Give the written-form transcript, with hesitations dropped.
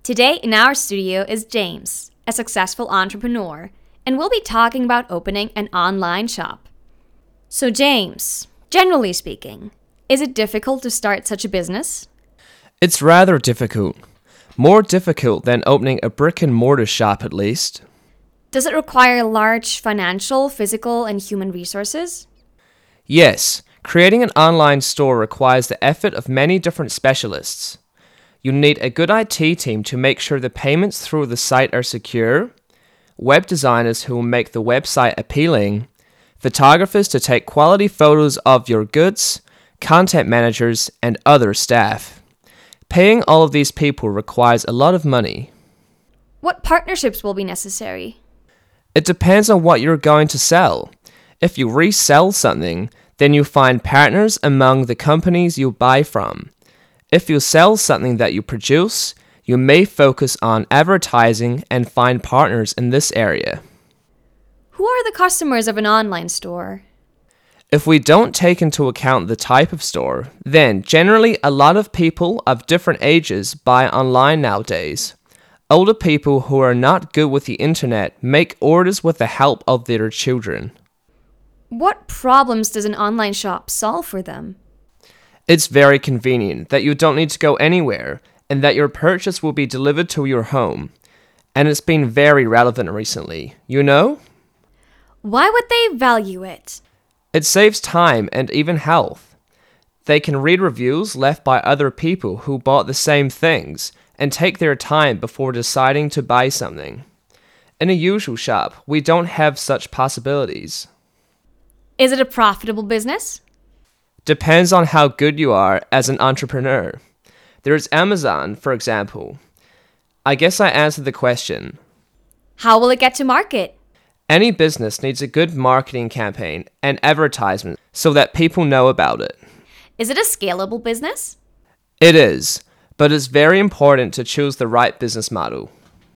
Today in our studio is James, a successful entrepreneur, and we'll be talking about opening an online shop. So James, generally speaking, is it difficult to start such a business? It's rather difficult. More difficult than opening a brick-and-mortar shop at least. Does it require large financial, physical, and human resources? Yes, creating an online store requires the effort of many different specialists. You need a good IT team to make sure the payments through the site are secure, web designers who will make the website appealing, photographers to take quality photos of your goods, content managers, and other staff. Paying all of these people requires a lot of money. What partnerships will be necessary? It depends on what you're going to sell. If you resell something, then you find partners among the companies you buy from. If you sell something that you produce, you may focus on advertising and find partners in this area. Who are the customers of an online store? If we don't take into account the type of store, then generally a lot of people of different ages buy online nowadays. Older people who are not good with the internet make orders with the help of their children. What problems does an online shop solve for them? It's very convenient that you don't need to go anywhere and that your purchase will be delivered to your home. And it's been very relevant recently, you know? Why would they value it? It saves time and even health. They can read reviews left by other people who bought the same things and take their time before deciding to buy something. In a usual shop, we don't have such possibilities. Is it a profitable business? Depends on how good you are as an entrepreneur. There's Amazon, for example. I guess I answered the question. How will it get to market? Any business needs a good marketing campaign and advertisement so that people know about it. Is it a scalable business? It is, but it's very important to choose the right business model.